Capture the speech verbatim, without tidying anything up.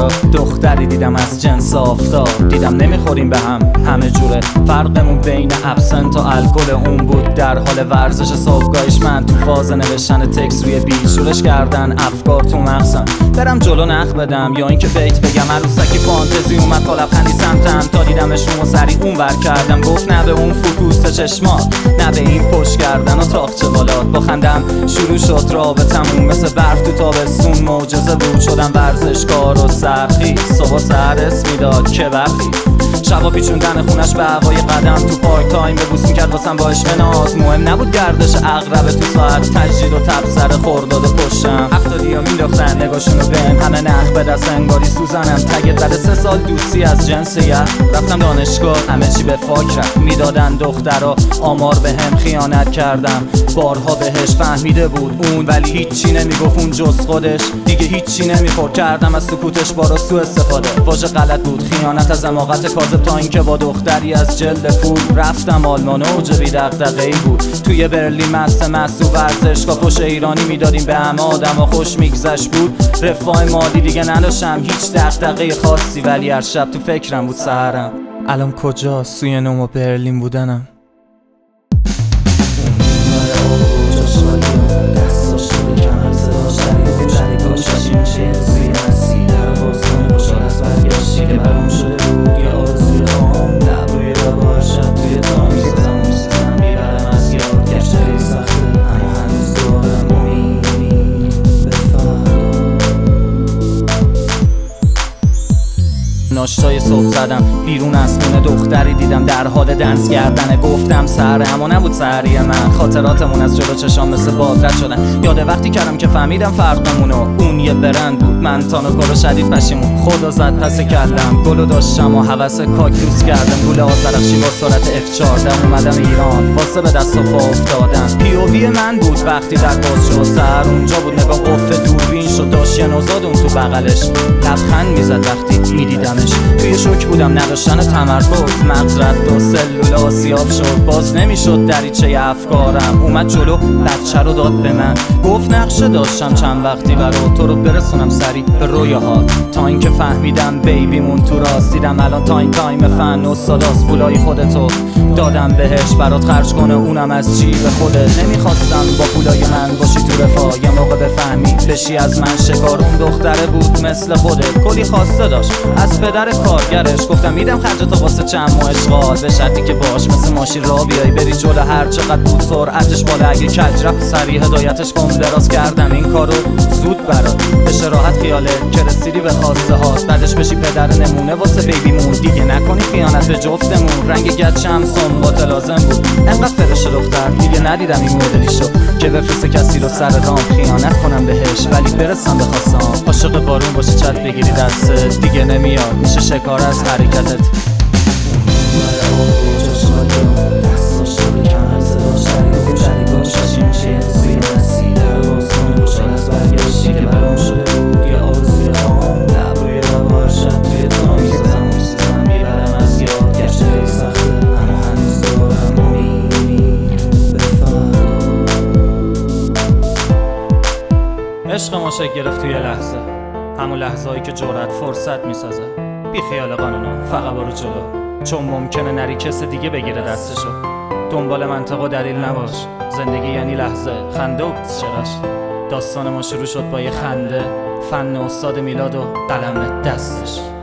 اونجا دختری دیدم از جنس آفتاب. دیدم نمیخوریم به هم همه جوره، فرقمون بین ابسنت و الکل. اون بود در حال ورزش صبحگاهیش، من تو فاز نوشتن تکست روی بیت. شورش کردن افکار تو مغزم، برم جلو نخ بدم یا اینکه بیت بگم. عروسکی فانتزی اومد با لبخندی سمتم، تا دیدمش اون و سریع اون ور کردم. گفت نه به اون فوکوس چشمات، نه به این پشت کردن و تاقچه بالات. با خندم شروع شد رابطمون، مثل برف تو تابستون معجزه بود. شدم ورزشکار و سرخی، صبح سر اسم میداد که وقتی شبا پیچوندن خونش به هوای قدم. تو پارک تایم ببوس میکرد واسم با عشق ناز. مهم نبود گردش اغرب تو ساعت، تجدید و تب سر خورداد پشتم. هفتادی ها مینداختن نگاشونو بهم، همه نخ به دست انگاری سوزنم. تگت بعد سه سال دوستی از جنس یه، رفتم دانشگاه همه چی به فاک رفت. میدادن دخترها آمار به هم، خیانت کردم بارها بهش. فهمیده بود اون ولی هیچی نمیگفت اون جز خودش، دیگه هیچی نمیخورد. کردم از سکوتش بارا سو استفاده، واژه غلط بود خیانت از حماقت کاذب. تا اینکه با دختری از جلد فول رفتم آلمان، اوج بی دغدغه‌ای بود. توی برلین مست مست و ورزشگاه پشت ایرانی میدادیم به همه آدما، خوش میگذشت بود. رفاه مالی دیگه نداشتم، هیچ دغدغه خاصی، ولی هر شب تو فکرم بود سحرم. الان کجا؟ سوی نوم و برلین بودنم. ناشتای صبح زدم بیرون از خونه، دختری دیدم در حال دنس کردنه. گفتم سهره، اما نبود سحری من. خاطراتمون از جلو چشام مثل باد رد شدن. یاد وقتی کردم که فهمیدم فرقمونو، اون یه برند بود من تانو شدید پشیمون. خدا زد پس کلم گلو داشتم و هوس کاکتوس کردم. گل آذرخشی با سرعت اف چهارده اومدم ایران، واسه به دست و پا افتادم. پی او وی من بود وقتی در باز شد سر اونجا بود. نگاه قفل دوربین شد، داشت یه نوزاد اون تو بغلش. لبخند میزد وقتی میدیدمش. توی شوک بودم نداشتن تمرکز، مغز رد و سلول آسیاب شد. باز نمیشد دریچه افکارم، اومد جلو بچه رو داد به من. گفت نقشه داشتم چند وقتی برا تو رو برسونم سریع به رویاهات. تا اینکه فهمیدم بیبیمون تو راست. دیدم الان تایم تایم فن استاداس. پولای خودتو دادم بهش برات خرج کنه، اونم از جیب خودت. نمیخواستم با پولای من باشی تو رفاه، یه موقع بفهمی بشی از من شکار. اون دختره بود مثل خودت، کلی خواسته داشت از پدر کارگرش. گفتم میدم خرج تو واسه چند ماه اشغال، به شرطی که باش مثل ماشین را بیای بری جلو. هر چقدر بود سرعتش بالا، اگه کج رفت سریع هدایتش کن. دراز کردم این کارو زود برات، بشه راحت خیاله که رسیدی به خواسته هات. بعدش بشی پدر نمونه واسه بیبیمون، دیگه نکنی خیانت به جفتمون. رنگ گچم سنبات لازم بود، انقدر فرش دختر دیگه ندیدم این مدلیشو که بفرسته کسی رو سر رام. خیانت کنم بهش ولی برسم به خواستم. عاشق بارون باشه چت بگیری دستت، دیگه نمیاد میشه شکار از حرکتت. عشق ما شکل گرفت توی لحظه، همون لحظه هایی که جرأت فرصت میسازه. بی خیال قانونا فقط برو جلو، چون ممکنه نری کس دیگه بگیره دستشو. دنبال منطق و دلیل نباش، زندگی یعنی لحظه، خنده و چراش. داستان ما شروع شد با یه خنده، فن استاد میلاد و قلم دستش.